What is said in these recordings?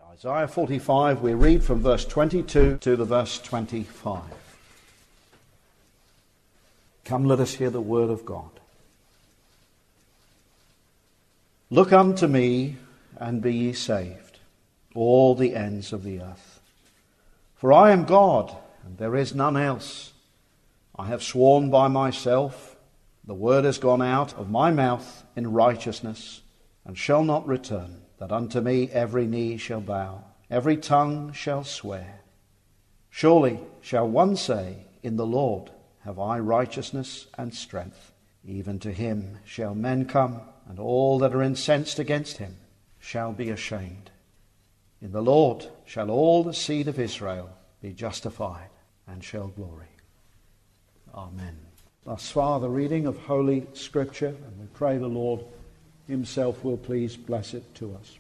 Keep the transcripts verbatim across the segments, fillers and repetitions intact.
Isaiah forty-five, we read from verse twenty-two to the verse twenty-five. Come, let us hear the word of God. Look unto me, and be ye saved, all the ends of the earth. For I am God, and there is none else. I have sworn by myself, the word has gone out of my mouth in righteousness, and shall not return, that unto me every knee shall bow, every tongue shall swear. Surely shall one say, in the Lord have I righteousness and strength. Even to him shall men come, and all that are incensed against him shall be ashamed. In the Lord shall all the seed of Israel be justified, and shall glory. Amen. Thus far the reading of Holy Scripture, and we pray the Lord himself will please bless it to us.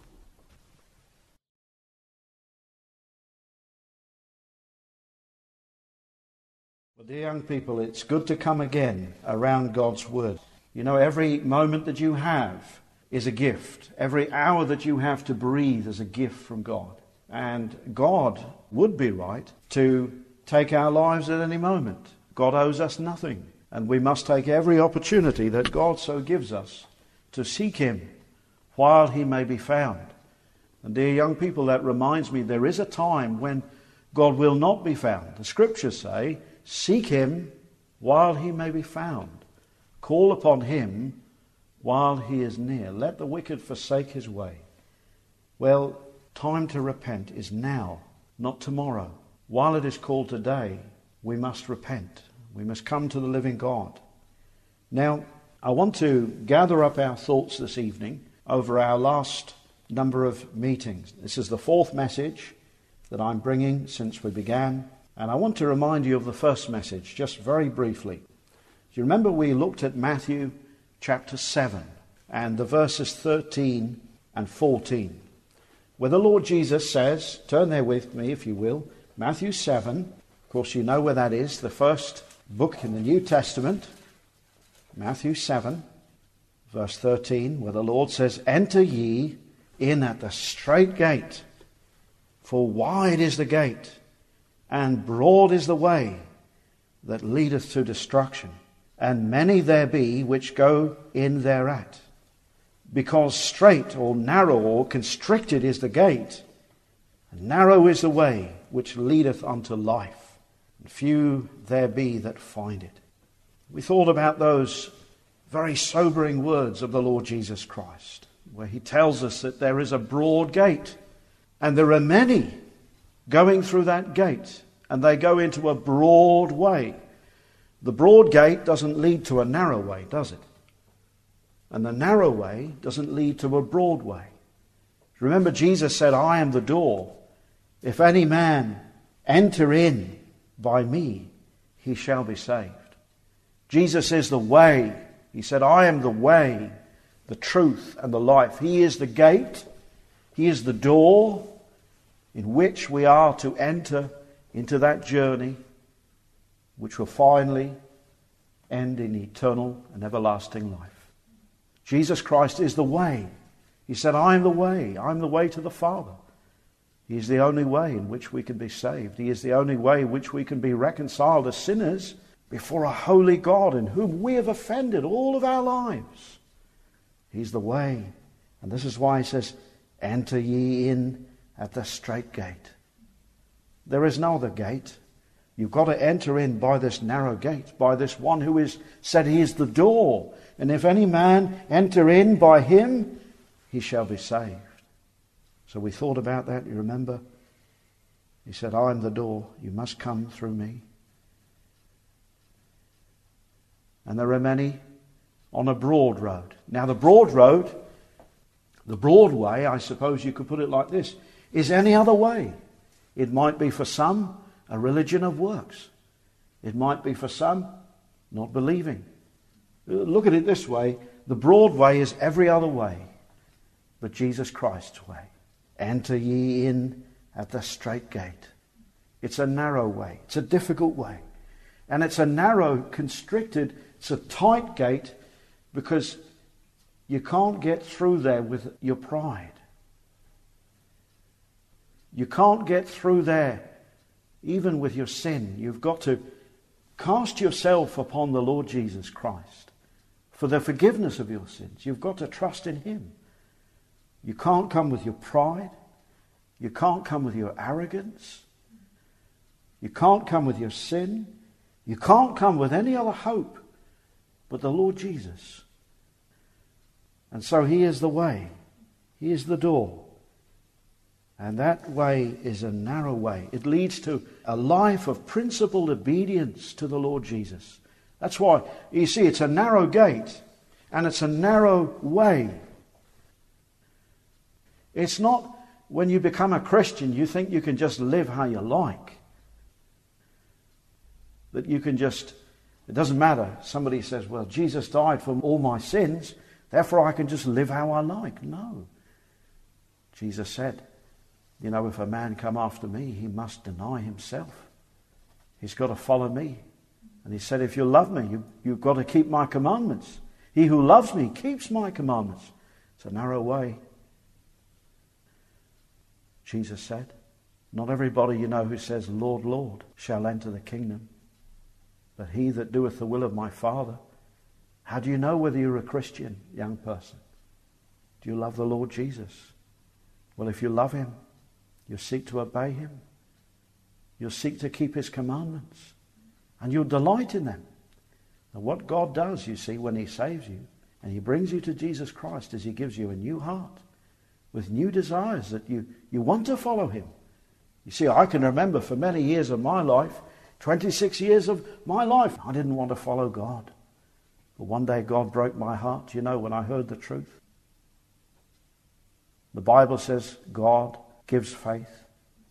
Well, dear young people, it's good to come again around God's Word. You know, every moment that you have is a gift. Every hour that you have to breathe is a gift from God. And God would be right to take our lives at any moment. God owes us nothing. And we must take every opportunity that God so gives us to seek him while he may be found. And dear young people, that reminds me, there is a time when God will not be found. The scriptures say, seek him while he may be found. Call upon him while he is near. Let the wicked forsake his way. Well, time to repent is now, not tomorrow. While it is called today, we must repent. We must come to the living God. Now, I want to gather up our thoughts this evening over our last number of meetings. This is the fourth message that I'm bringing since we began. And I want to remind you of the first message, just very briefly. Do you remember we looked at Matthew chapter seven and the verses thirteen and fourteen, where the Lord Jesus says, turn there with me if you will, Matthew seven, of course you know where that is, the first book in the New Testament, Matthew seven, verse thirteen, where the Lord says, enter ye in at the strait gate, for wide is the gate, and broad is the way that leadeth to destruction, and many there be which go in thereat. Because strait or narrow or constricted is the gate, and narrow is the way which leadeth unto life, and few there be that find it. We thought about those very sobering words of the Lord Jesus Christ, where he tells us that there is a broad gate, and there are many going through that gate, and they go into a broad way. The broad gate doesn't lead to a narrow way, does it? And the narrow way doesn't lead to a broad way. Remember, Jesus said, I am the door. If any man enter in by me, he shall be saved. Jesus is the way. He said, I am the way, the truth, and the life. He is the gate. He is the door in which we are to enter into that journey which will finally end in eternal and everlasting life. Jesus Christ is the way. He said, I am the way. I am the way to the Father. He is the only way in which we can be saved. He is the only way in which we can be reconciled as sinners before a holy God in whom we have offended all of our lives. He's the way. And this is why he says, enter ye in at the strait gate. There is no other gate. You've got to enter in by this narrow gate, by this one who is said he is the door. And if any man enter in by him, he shall be saved. So we thought about that, you remember? He said, I am the door. You must come through me. And there are many on a broad road. Now the broad road, the broad way, I suppose you could put it like this, is any other way. It might be for some a religion of works. It might be for some not believing. Look at it this way. The broad way is every other way but Jesus Christ's way. Enter ye in at the strait gate. It's a narrow way. It's a difficult way. And it's a narrow, constricted, it's a tight gate because you can't get through there with your pride. You can't get through there, even with your sin. You've got to cast yourself upon the Lord Jesus Christ for the forgiveness of your sins. You've got to trust in him. You can't come with your pride. You can't come with your arrogance. You can't come with your sin. You can't come with any other hope but the Lord Jesus. And so he is the way. He is the door. And that way is a narrow way. It leads to a life of principled obedience to the Lord Jesus. That's why, you see, it's a narrow gate and it's a narrow way. It's not when you become a Christian you think you can just live how you like. That you can just, it doesn't matter. Somebody says, well, Jesus died for all my sins, therefore I can just live how I like. No. Jesus said, you know, if a man come after me, he must deny himself. He's got to follow me. And he said, if you love me, you, you've got to keep my commandments. He who loves me keeps my commandments. It's a narrow way. Jesus said, not everybody you know who says, Lord, Lord, shall enter the kingdom, but he that doeth the will of my Father. How do you know whether you're a Christian, young person? Do you love the Lord Jesus? Well, if you love him, you'll seek to obey him. You'll seek to keep his commandments. And you'll delight in them. And what God does, you see, when he saves you and he brings you to Jesus Christ, is he gives you a new heart with new desires that you, you want to follow him. You see, I can remember for many years of my life, twenty-six years of my life, I didn't want to follow God. But one day God broke my heart, you know, when I heard the truth. The Bible says God gives faith,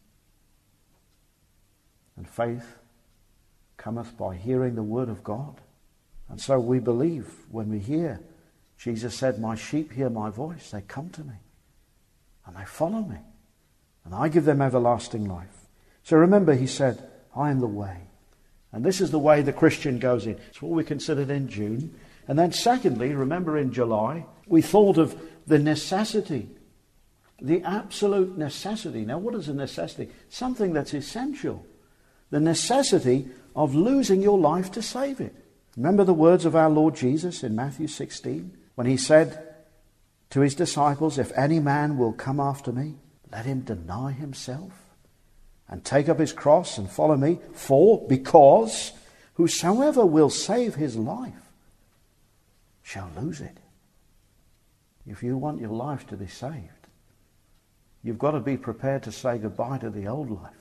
and faith cometh by hearing the word of God. And so we believe when we hear. Jesus said, my sheep hear my voice, they come to me, and they follow me, and I give them everlasting life. So remember, he said, I am the way. And this is the way the Christian goes in. It's what we considered in June. And then secondly, remember in July, we thought of the necessity, the absolute necessity. Now, what is a necessity? Something that's essential. The necessity of losing your life to save it. Remember the words of our Lord Jesus in Matthew sixteen, when he said to his disciples, if any man will come after me, let him deny himself and take up his cross and follow me. For, because whosoever will save his life shall lose it. If you want your life to be saved, you've got to be prepared to say goodbye to the old life.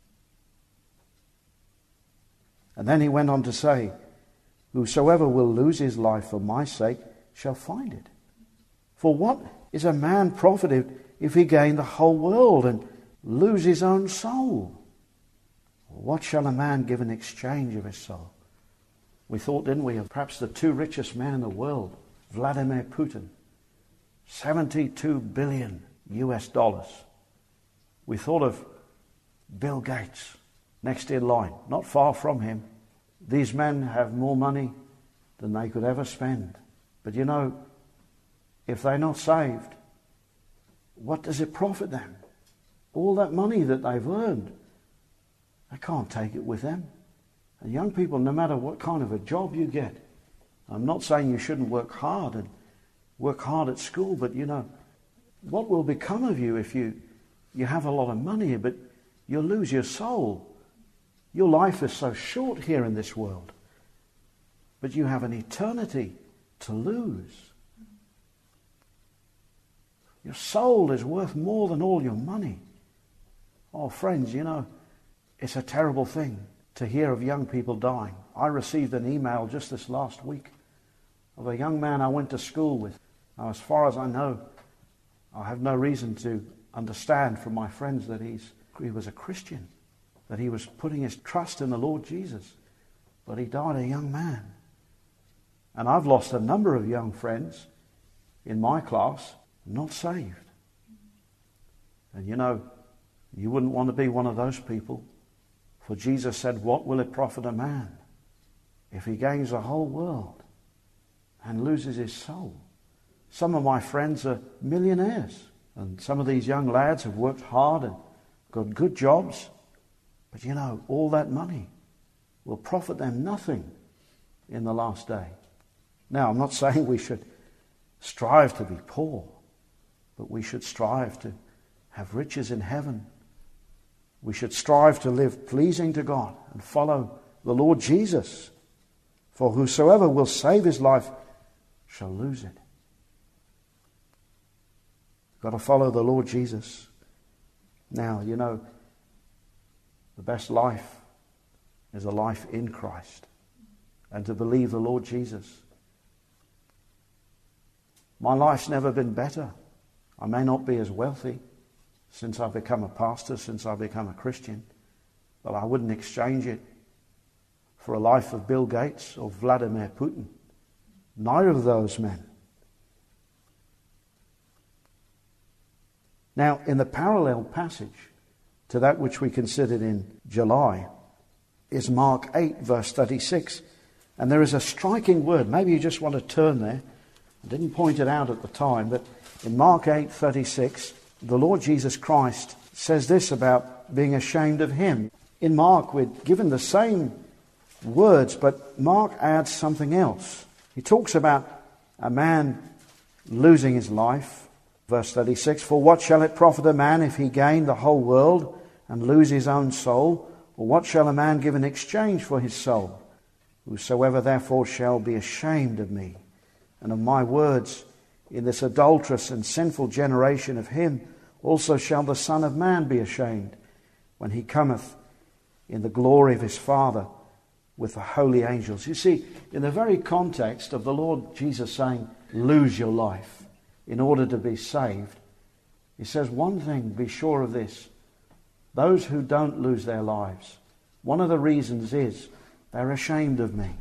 And then he went on to say, whosoever will lose his life for my sake shall find it. For what is a man profited if he gain the whole world and lose his own soul? What shall a man give in exchange of his soul? We thought, didn't we, of perhaps the two richest men in the world, Vladimir Putin, seventy-two billion U S dollars. We thought of Bill Gates, next in line, not far from him. These men have more money than they could ever spend. But you know, if they're not saved, what does it profit them? All that money that they've earned, they can't take it with them. And young people, no matter what kind of a job you get, I'm not saying you shouldn't work hard and work hard at school, but you know, what will become of you if you, you have a lot of money, but you'll lose your soul? Your life is so short here in this world, but you have an eternity to lose. Your soul is worth more than all your money. Oh, friends, you know, it's a terrible thing to hear of young people dying. I received an email just this last week of a young man I went to school with. Now, as far as I know, I have no reason to understand from my friends that he's, he was a Christian, that he was putting his trust in the Lord Jesus. But he died a young man. And I've lost a number of young friends in my class not saved. And you know, you wouldn't want to be one of those people. For Jesus said, what will it profit a man if he gains the whole world and loses his soul? Some of my friends are millionaires. And some of these young lads have worked hard and got good jobs, but you know, all that money will profit them nothing in the last day. Now, I'm not saying we should strive to be poor, but we should strive to have riches in heaven. We should strive to live pleasing to God and follow the Lord Jesus. For whosoever will save his life shall lose it. You've got to follow the Lord Jesus. Now, you know, the best life is a life in Christ and to believe the Lord Jesus. My life's never been better. I may not be as wealthy since I've become a pastor, since I've become a Christian, but I wouldn't exchange it for a life of Bill Gates or Vladimir Putin. Neither of those men. Now, in the parallel passage to that which we considered in July is Mark eight, verse thirty-six. And there is a striking word. Maybe you just want to turn there. I didn't point it out at the time, but in Mark eight thirty-six, the Lord Jesus Christ says this about being ashamed of him. In Mark, we're given the same words, but Mark adds something else. He talks about a man losing his life. Verse thirty-six, for what shall it profit a man if he gain the whole world and lose his own soul? Or what shall a man give in exchange for his soul? Whosoever therefore shall be ashamed of me and of my words in this adulterous and sinful generation, of him also shall the Son of Man be ashamed when he cometh in the glory of his Father with the holy angels. You see, in the very context of the Lord Jesus saying, lose your life in order to be saved, he says, one thing, be sure of this, those who don't lose their lives, one of the reasons is they're ashamed of me.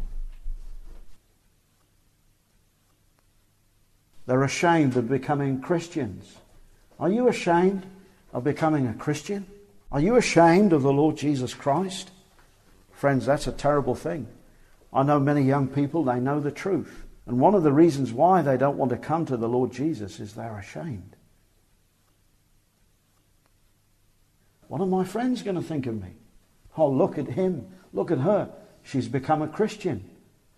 They're ashamed of becoming Christians. Are you ashamed of becoming a Christian? Are you ashamed of the Lord Jesus Christ? Friends, that's a terrible thing. I know many young people, they know the truth. And one of the reasons why they don't want to come to the Lord Jesus is they're ashamed. What are my friends going to think of me? Oh, look at him, look at her. She's become a Christian.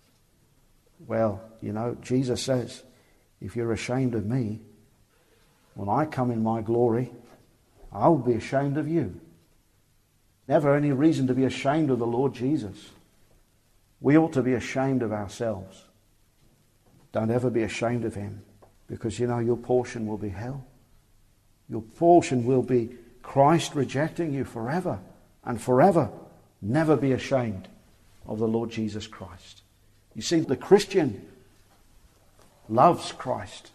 Well, you know, Jesus says, if you're ashamed of me, when I come in my glory, I will be ashamed of you. Never any reason to be ashamed of the Lord Jesus. We ought to be ashamed of ourselves. Don't ever be ashamed of him, because you know your portion will be hell. Your portion will be Christ rejecting you forever and forever. Never be ashamed of the Lord Jesus Christ. You see, the Christian loves Christ.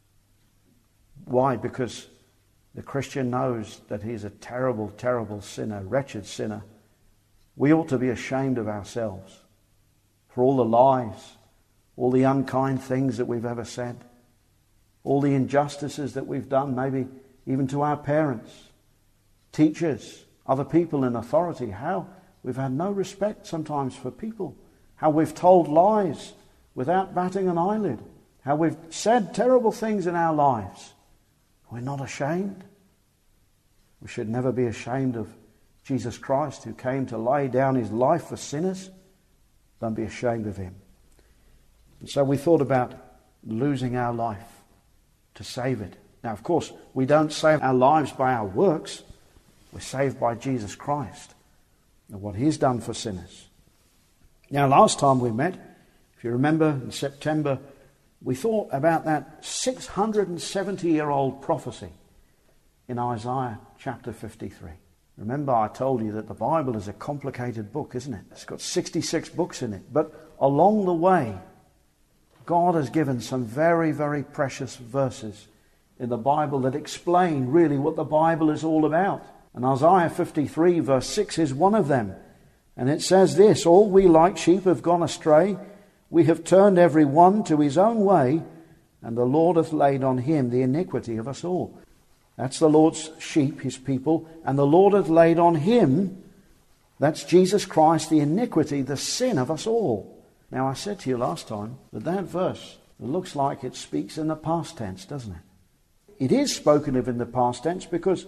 Why? Because the Christian knows that he's a terrible, terrible sinner, wretched sinner. We ought to be ashamed of ourselves for all the lies, all the unkind things that we've ever said, all the injustices that we've done, maybe even to our parents, teachers, other people in authority. How we've had no respect sometimes for people. How we've told lies without batting an eyelid. How we've said terrible things in our lives. We're not ashamed. We should never be ashamed of Jesus Christ, who came to lay down his life for sinners. Don't be ashamed of him. And so we thought about losing our life to save it. Now, of course, we don't save our lives by our works. We're saved by Jesus Christ and what he's done for sinners. Now, last time we met, if you remember, in September, we thought about that six hundred seventy-year-old prophecy in Isaiah chapter fifty-three. Remember, I told you that the Bible is a complicated book, isn't it? It's got sixty-six books in it. But along the way, God has given some very, very precious verses in the Bible that explain really what the Bible is all about. And Isaiah fifty-three verse six is one of them. And it says this, all we like sheep have gone astray. We have turned every one to his own way, and the Lord hath laid on him the iniquity of us all. That's the Lord's sheep, his people, and the Lord hath laid on him, that's Jesus Christ, the iniquity, the sin of us all. Now, I said to you last time that that verse looks like it speaks in the past tense, doesn't it? It is spoken of in the past tense because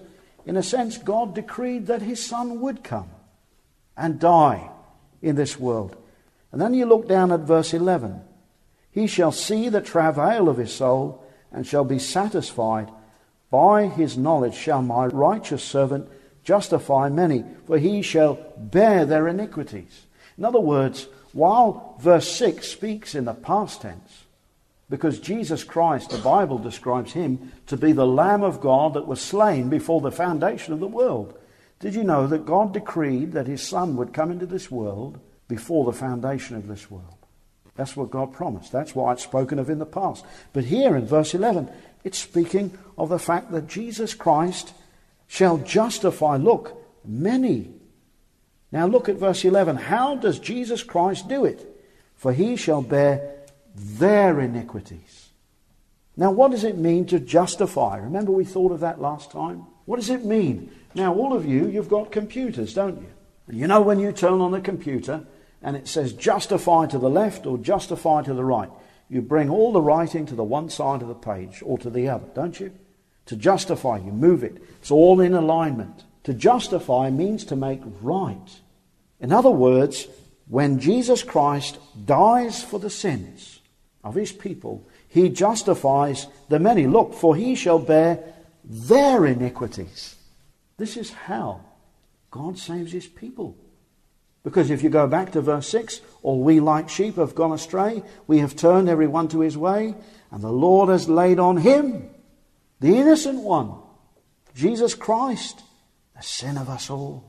In a sense, God decreed that his Son would come and die in this world. And then you look down at verse eleven. He shall see the travail of his soul and shall be satisfied. By his knowledge shall my righteous servant justify many, for he shall bear their iniquities. In other words, while verse six speaks in the past tense, because Jesus Christ, the Bible describes him to be the Lamb of God that was slain before the foundation of the world. Did you know that God decreed that his Son would come into this world before the foundation of this world? That's what God promised. That's why it's spoken of in the past. But here in verse eleven, it's speaking of the fact that Jesus Christ shall justify, look, many. Now look at verse eleven. How does Jesus Christ do it? For he shall bear their iniquities. Now what does it mean to justify? Remember we thought of that last time? What does it mean? Now all of you, you've got computers, don't you? And you know when you turn on the computer and it says justify to the left or justify to the right, you bring all the writing to the one side of the page or to the other, don't you? To justify, you move it. It's all in alignment. To justify means to make right. In other words, when Jesus Christ dies for the sins of his people, he justifies the many. Look, for he shall bear their iniquities. This is how God saves his people. Because if you go back to verse six, all we like sheep have gone astray, we have turned every one to his way, and the Lord has laid on him, the innocent one, Jesus Christ, the sin of us all.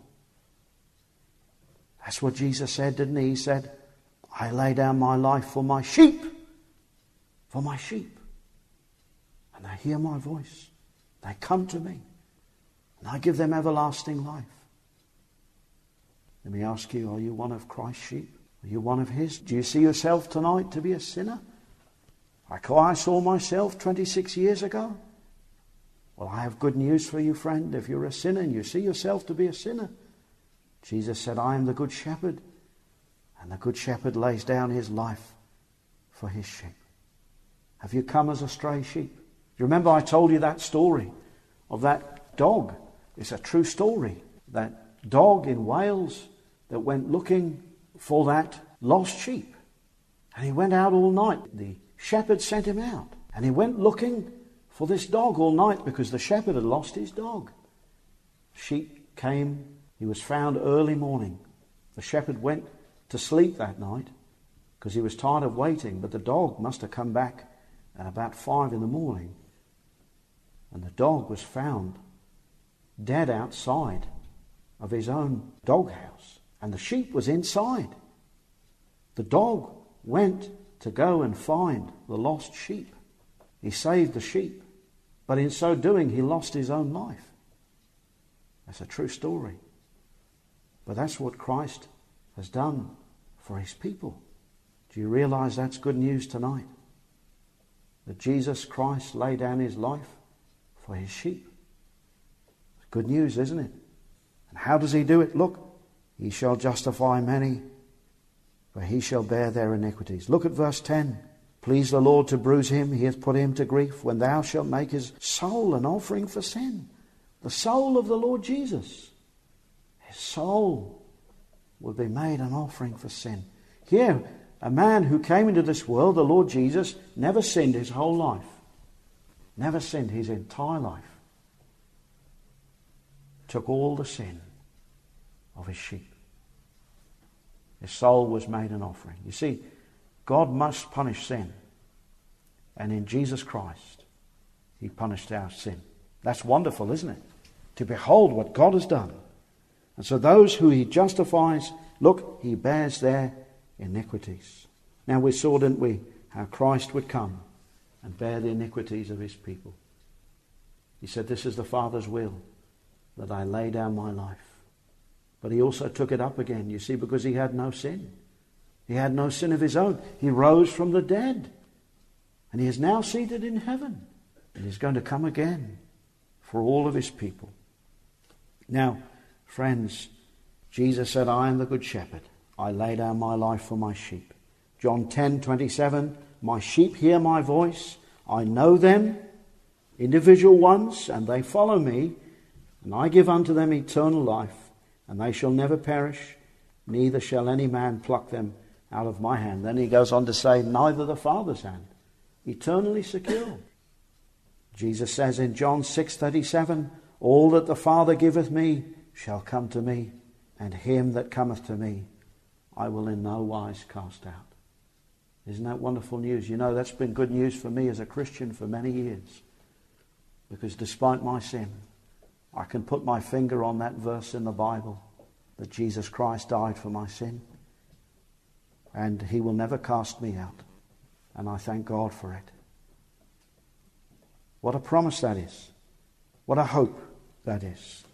That's what Jesus said, didn't he? He said, I lay down my life for my sheep, for my sheep. And they hear my voice. They come to me, and I give them everlasting life. Let me ask you, are you one of Christ's sheep? Are you one of his? Do you see yourself tonight to be a sinner? Like I saw myself twenty-six years ago? Well, I have good news for you, friend. If you're a sinner and you see yourself to be a sinner, Jesus said, I am the good shepherd, and the good shepherd lays down his life for his sheep. Have you come as a stray sheep? Do you remember I told you that story of that dog? It's a true story. That dog in Wales that went looking for that lost sheep. And he went out all night. The shepherd sent him out. And he went looking for this dog all night because the shepherd had lost his dog. Sheep came. He was found early morning. The shepherd went to sleep that night because he was tired of waiting. But the dog must have come back at about five in the morning. And the dog was found dead outside of his own doghouse. And the sheep was inside. The dog went to go and find the lost sheep. He saved the sheep. But in so doing, he lost his own life. That's a true story. But that's what Christ has done for his people. Do you realize that's good news tonight? That Jesus Christ laid down his life for his sheep. It's good news, isn't it? And how does he do it? Look, he shall justify many, for he shall bear their iniquities. Look at verse ten. Please the Lord to bruise him, he hath put him to grief, when thou shalt make his soul an offering for sin. The soul of the Lord Jesus. His soul will be made an offering for sin. Here, a man who came into this world, the Lord Jesus, never sinned his whole life. Never sinned his entire life. Took all the sin of his sheep. His soul was made an offering. You see, God must punish sin. And in Jesus Christ, he punished our sin. That's wonderful, isn't it? To behold what God has done. And so those who he justifies, look, he bears their iniquities. Now we saw, didn't we, how Christ would come and bear the iniquities of his people. He said, this is the Father's will, that I lay down my life. But he also took it up again, you see, because he had no sin. He had no sin of his own. He rose from the dead. And he is now seated in heaven. And he's going to come again for all of his people. Now, friends, Jesus said, I am the good shepherd. I lay down my life for my sheep. John ten twenty-seven, my sheep hear my voice. I know them, individual ones, and they follow me. And I give unto them eternal life, and they shall never perish, neither shall any man pluck them out of my hand. Then he goes on to say, neither the Father's hand. Eternally secure. Jesus says in John six thirty-seven, all that the Father giveth me shall come to me, and him that cometh to me I will in no wise cast out. Isn't that wonderful news? You know, that's been good news for me as a Christian for many years. Because despite my sin, I can put my finger on that verse in the Bible that Jesus Christ died for my sin. And he will never cast me out. And I thank God for it. What a promise that is. What a hope that is.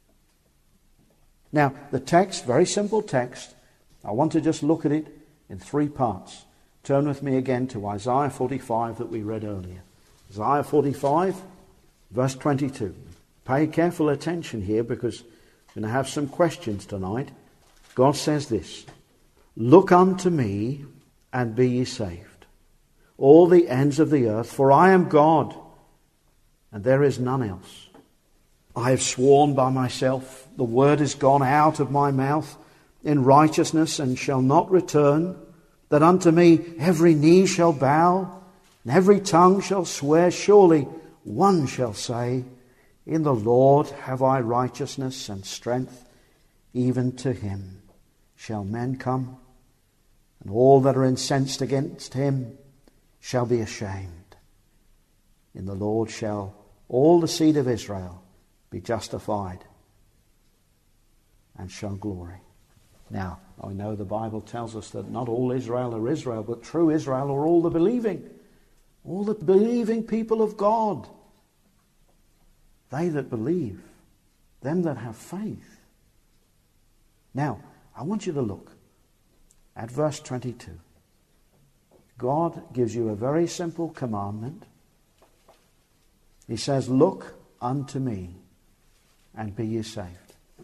Now, the text, very simple text. I want to just look at it in three parts. Turn with me again to Isaiah forty-five that we read earlier. Isaiah forty-five, verse twenty-two. Pay careful attention here because we're going to have some questions tonight. God says this, look unto me and be ye saved, all the ends of the earth, for I am God, and there is none else. I have sworn by myself, the word is gone out of my mouth in righteousness and shall not return, that unto me every knee shall bow, and every tongue shall swear, surely one shall say, in the Lord have I righteousness and strength, even to him shall men come, and all that are incensed against him shall be ashamed. In the Lord shall all the seed of Israel be justified and shall glory. Now, I know the Bible tells us that not all Israel are Israel, but true Israel are all the believing, all the believing people of God. They that believe, them that have faith. Now, I want you to look at verse twenty-two. God gives you a very simple commandment. He says, look unto me and be ye saved.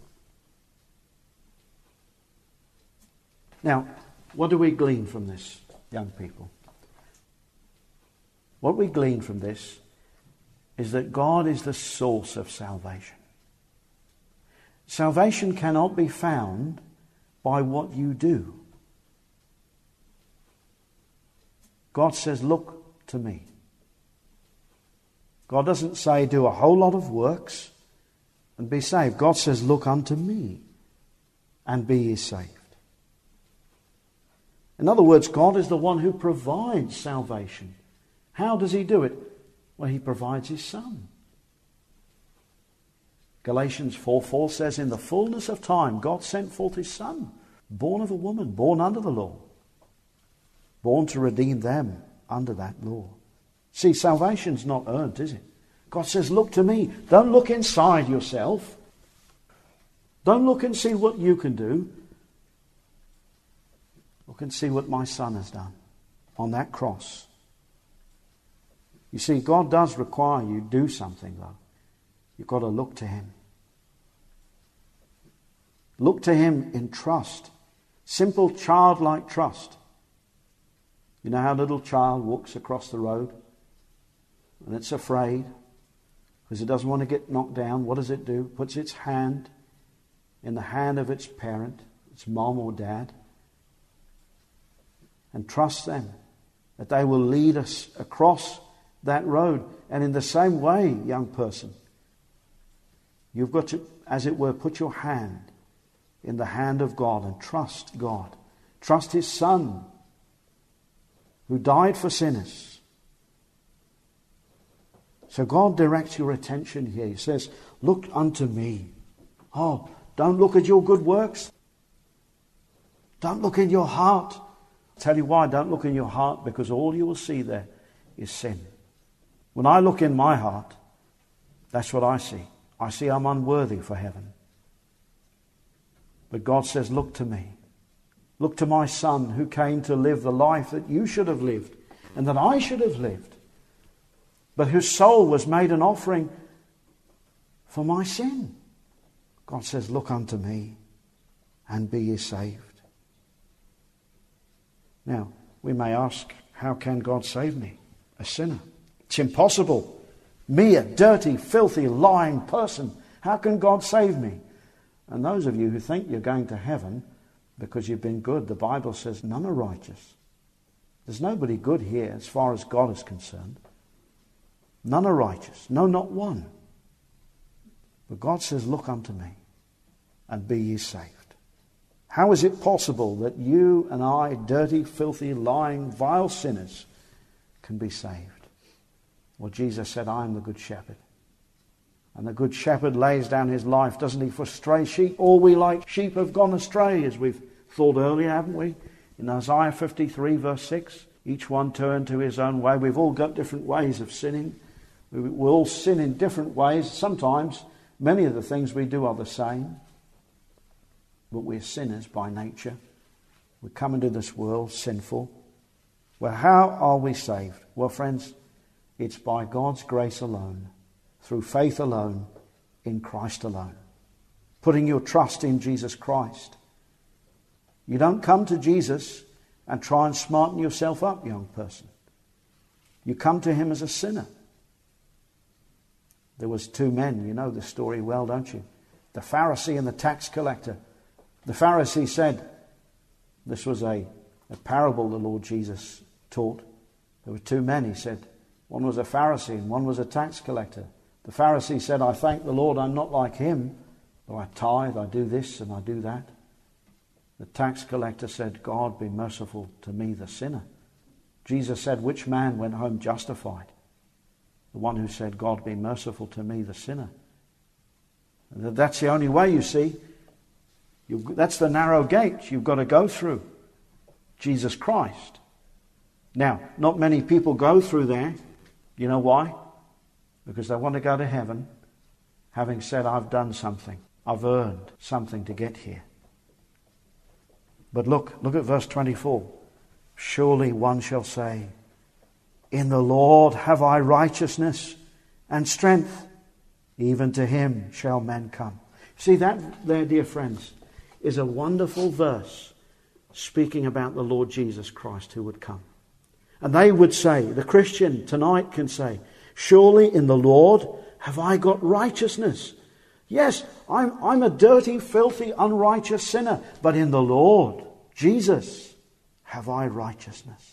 Now, what do we glean from this, young people? What we glean from this is that God is the source of salvation. Salvation cannot be found by what you do. God says, look to me. God doesn't say do a whole lot of works and be saved. God says, look unto me and be ye saved. In other words, God is the one who provides salvation. How does he do it? Well, he provides his Son. Galatians four four says, in the fullness of time, God sent forth his Son, born of a woman, born under the law, born to redeem them under that law. See, salvation's not earned, is it? God says, look to me. Don't look inside yourself. Don't look and see what you can do. Look and see what my Son has done on that cross. You see, God does require you to do something, though. You've got to look to him. Look to him in trust. Simple childlike trust. You know how a little child walks across the road and it's afraid because it doesn't want to get knocked down. What does it do? Puts its hand in the hand of its parent, its mom or dad, and trusts them that they will lead us across that road. And in the same way, young person, you've got to, as it were, put your hand in the hand of God and trust God. Trust his Son who died for sinners. So God directs your attention here. He says, look unto me. Oh, don't look at your good works. Don't look in your heart. I'll tell you why, don't look in your heart, because all you will see there is sin. When I look in my heart, that's what I see. I see I'm unworthy for heaven. But God says, look to me. Look to my Son who came to live the life that you should have lived and that I should have lived, but whose soul was made an offering for my sin. God says, look unto me and be ye saved. Now, we may ask, how can God save me, a sinner? It's impossible. Me, a dirty, filthy, lying person. How can God save me? And those of you who think you're going to heaven because you've been good, the Bible says none are righteous. There's nobody good here as far as God is concerned. None are righteous. No, not one. But God says, look unto me and be ye saved. How is it possible that you and I, dirty, filthy, lying, vile sinners, can be saved? Well, Jesus said, I am the good shepherd. And the good shepherd lays down his life, doesn't he, for stray sheep? All we like sheep have gone astray, as we've thought earlier, haven't we? In Isaiah fifty-three, verse six, each one turned to his own way. We've all got different ways of sinning. We, we all sin in different ways. Sometimes many of the things we do are the same. But we're sinners by nature. We come into this world sinful. Well, how are we saved? Well, friends, it's by God's grace alone, through faith alone, in Christ alone. Putting your trust in Jesus Christ. You don't come to Jesus and try and smarten yourself up, young person. You come to him as a sinner. There was two men, you know the story well, don't you? The Pharisee and the tax collector. The Pharisee said, this was a, a parable the Lord Jesus taught. There were two men, he said. One was a Pharisee and one was a tax collector. The Pharisee said, I thank the Lord I'm not like him, though I tithe, I do this and I do that. The tax collector said, God be merciful to me, the sinner. Jesus said, which man went home justified? The one who said, God be merciful to me, the sinner. And that's the only way, you see. You've, that's the narrow gate you've got to go through. Jesus Christ. Now, not many people go through there. You know why? Because they want to go to heaven having said, I've done something. I've earned something to get here. But look, look at verse twenty-four. Surely one shall say, in the Lord have I righteousness and strength. Even to him shall men come. See that there, dear friends, is a wonderful verse speaking about the Lord Jesus Christ who would come. And they would say, the Christian tonight can say, surely in the Lord have I got righteousness. Yes, I'm, I'm a dirty, filthy, unrighteous sinner, but in the Lord, Jesus, have I righteousness.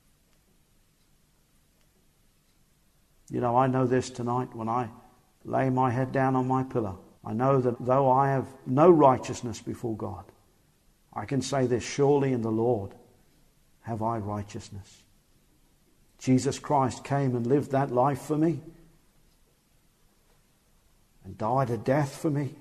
You know, I know this tonight when I lay my head down on my pillow. I know that though I have no righteousness before God, I can say this, surely in the Lord have I righteousness. Jesus Christ came and lived that life for me and died a death for me.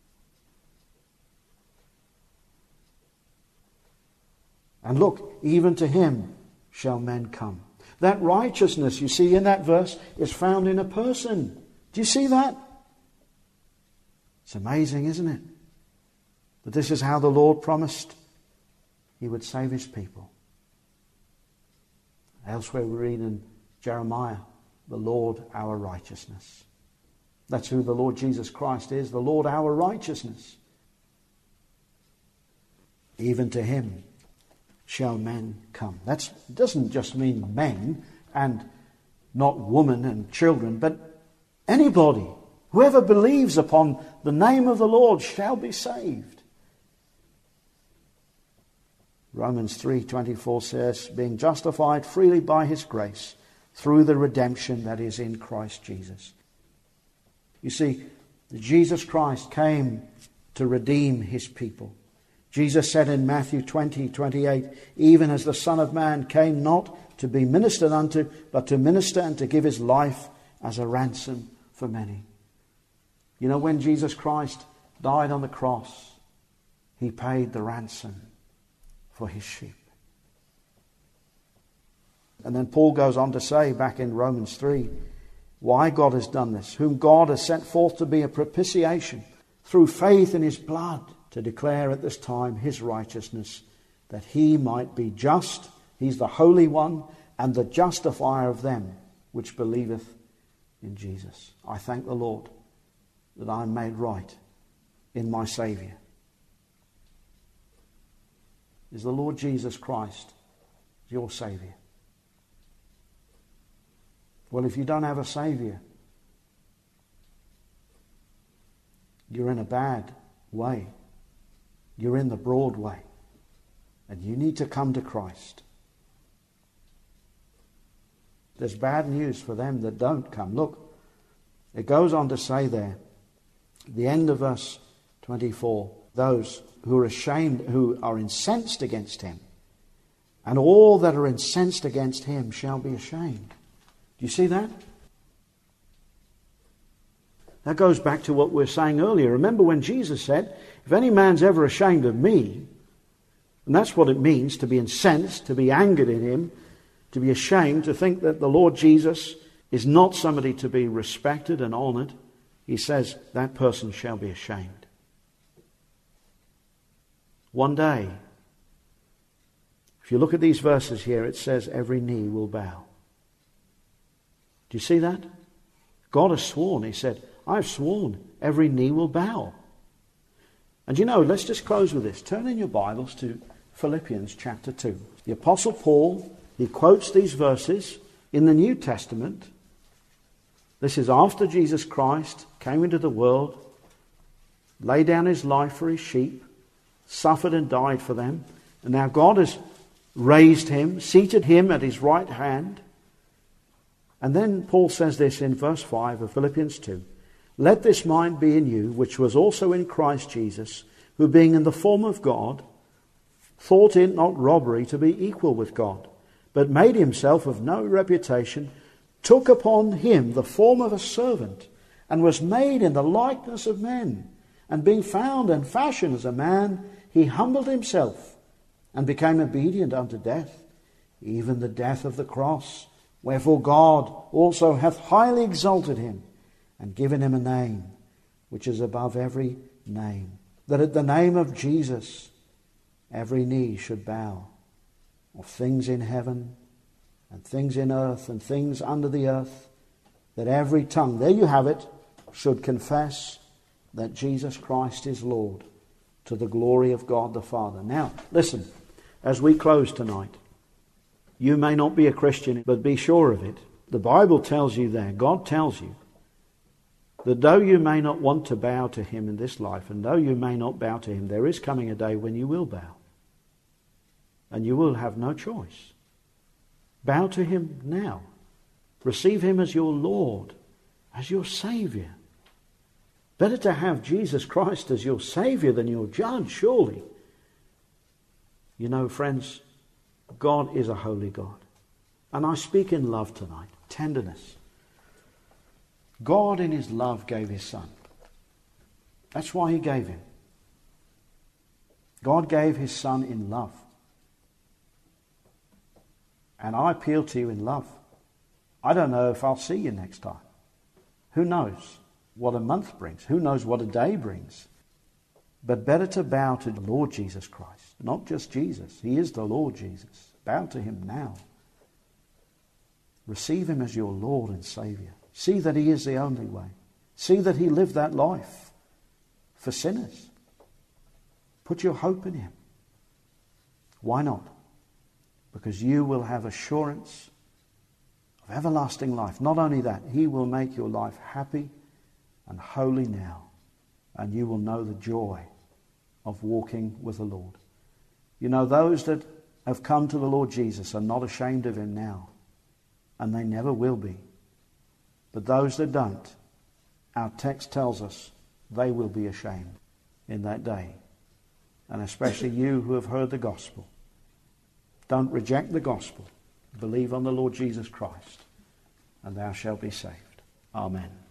And look, even to him shall men come. That righteousness, you see in that verse, is found in a person. Do you see that? It's amazing, isn't it? But this is how the Lord promised he would save his people. Elsewhere we read in Jeremiah, the Lord our righteousness. That's who the Lord Jesus Christ is, the Lord our righteousness. Even to him shall men come. That doesn't just mean men and not women and children, but anybody. Whoever believes upon the name of the Lord shall be saved. Romans three twenty-four says, being justified freely by his grace through the redemption that is in Christ Jesus. You see, Jesus Christ came to redeem his people. Jesus said in Matthew twenty twenty-eight, even as the Son of Man came not to be ministered unto, but to minister and to give his life as a ransom for many. You know, when Jesus Christ died on the cross, he paid the ransom for his sheep. And then Paul goes on to say back in Romans three, why God has done this, whom God has sent forth to be a propitiation through faith in his blood, to declare at this time his righteousness, that he might be just, he's the Holy One, and the justifier of them which believeth in Jesus. I thank the Lord that I am made right in my Saviour. Is the Lord Jesus Christ your Saviour? Well, if you don't have a Saviour, You're in a bad way. You're in the broad way. And you need to come to Christ. There's bad news for them that don't come. Look, it goes on to say there, the end of verse twenty-four, those who are ashamed, who are incensed against him, and all that are incensed against him shall be ashamed. Do you see that? That goes back to what we were saying earlier. Remember when Jesus said, if any man's ever ashamed of me, and that's what it means to be incensed, to be angered in him, to be ashamed, to think that the Lord Jesus is not somebody to be respected and honoured. He says that person shall be ashamed. One day, if you look at these verses here, it says every knee will bow. Do you see that? God has sworn. He said, I've sworn every knee will bow. And you know, let's just close with this. Turn in your Bibles to Philippians chapter two. The Apostle Paul, he quotes these verses in the New Testament. This is after Jesus Christ came into the world, laid down his life for his sheep, suffered and died for them, and now God has raised him, seated him at his right hand. And then Paul says this in verse five of Philippians two. Let this mind be in you, which was also in Christ Jesus, who being in the form of God, thought it not robbery to be equal with God, but made himself of no reputation, took upon him the form of a servant, and was made in the likeness of men. And being found and fashioned as a man, he humbled himself, and became obedient unto death, even the death of the cross. Wherefore God also hath highly exalted him, and given him a name which is above every name, that at the name of Jesus every knee should bow, of things in heaven and things in earth and things under the earth, that every tongue, there you have it, should confess that Jesus Christ is Lord, to the glory of God the Father. Now, listen, as we close tonight, you may not be a Christian, but be sure of it. The Bible tells you there, God tells you, that though you may not want to bow to him in this life, and though you may not bow to him, there is coming a day when you will bow. And you will have no choice. Bow to him now. Receive him as your Lord, as your Saviour. Better to have Jesus Christ as your Saviour than your judge, surely. You know, friends, God is a holy God. And I speak in love tonight, tenderness. God in his love gave his Son. That's why he gave him. God gave his Son in love. And I appeal to you in love. I don't know if I'll see you next time. Who knows what a month brings? Who knows what a day brings? But better to bow to the Lord Jesus Christ. Not just Jesus. He is the Lord Jesus. Bow to him now. Receive him as your Lord and Saviour. See that he is the only way. See that he lived that life for sinners. Put your hope in him. Why not? Because you will have assurance of everlasting life. Not only that, he will make your life happy and holy now. And you will know the joy of walking with the Lord. You know, those that have come to the Lord Jesus are not ashamed of him now. And they never will be. But those that don't, our text tells us they will be ashamed in that day. And especially you who have heard the gospel. Don't reject the gospel. Believe on the Lord Jesus Christ, and thou shalt be saved. Amen.